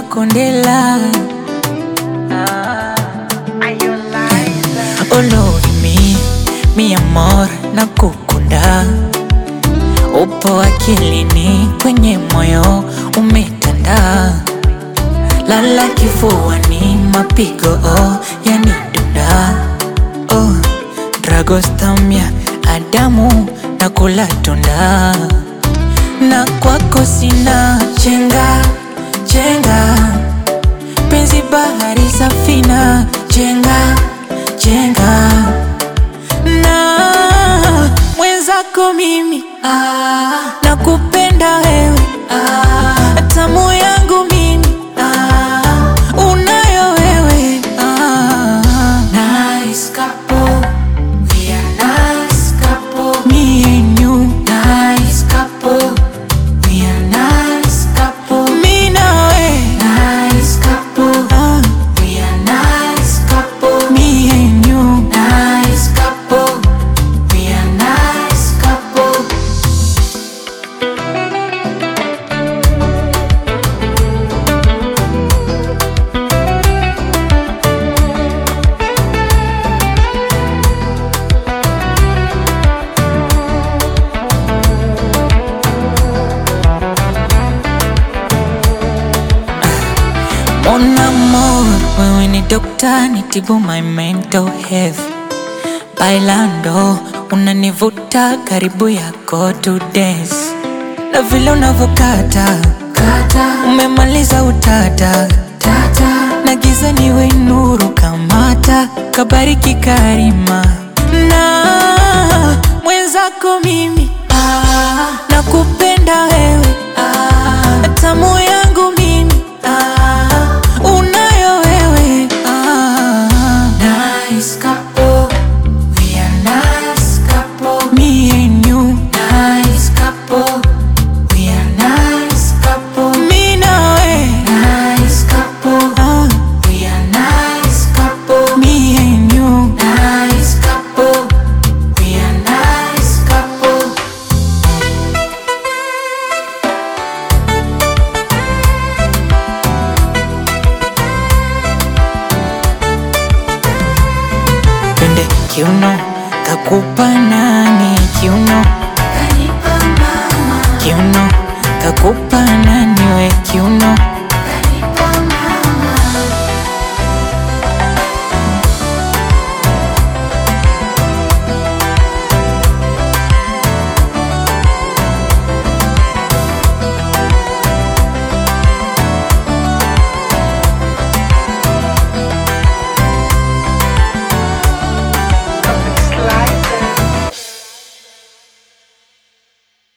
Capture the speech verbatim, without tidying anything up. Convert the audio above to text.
Makondela. Olori mi, mi amor na kukunda. Upo akilini kwenye moyo umetanda. Lala kifuani mapigo oh, yanidunda. Oh, Dragostamia Adamu na kula tunda. Na kwako sina chenga, chenga. Penzi bahari safina, chenga, chenga. Na mwenzako mimi ah, nakupenda wewe ah, tamu yangu mimi ah, unayo wewe ah. Nice couple, we are nice couple. Me and you, nice couple. We are nice couple. Me na we, nice couple ah. We are nice couple. Me and you, nice couple. We are nice couple. Mon amor, wewe ni dokta, nitibu my mental health. Bailando, unanivuta karibu yako to dance. Na vile unavokata kata, umemaliza utata tata. Na giza niwe nuru kamata, kabariki karima. Na mwenzako mimi ah, nakupenda wewe ah, tamu yangu mimi ah, unayo wewe ah. Nice couple, we are nice couple. Me and you, nice couple. We are nice couple. Me na we, nice couple ah. We are nice couple. Me and you, nice couple. We are nice couple. Twende kiuno, kakupa nani kiuno? Kanipa mama. Kiuno, kakupa nani we kiuno?